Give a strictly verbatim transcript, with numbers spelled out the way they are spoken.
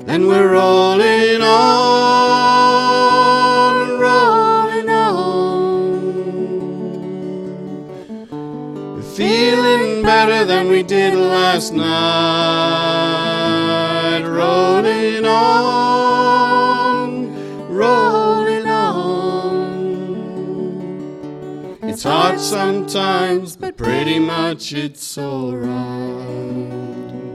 and we're rolling on, rolling on. Feeling better than we did last night. Rolling on, rolling on. It's hard sometimes, but pretty much it's alright.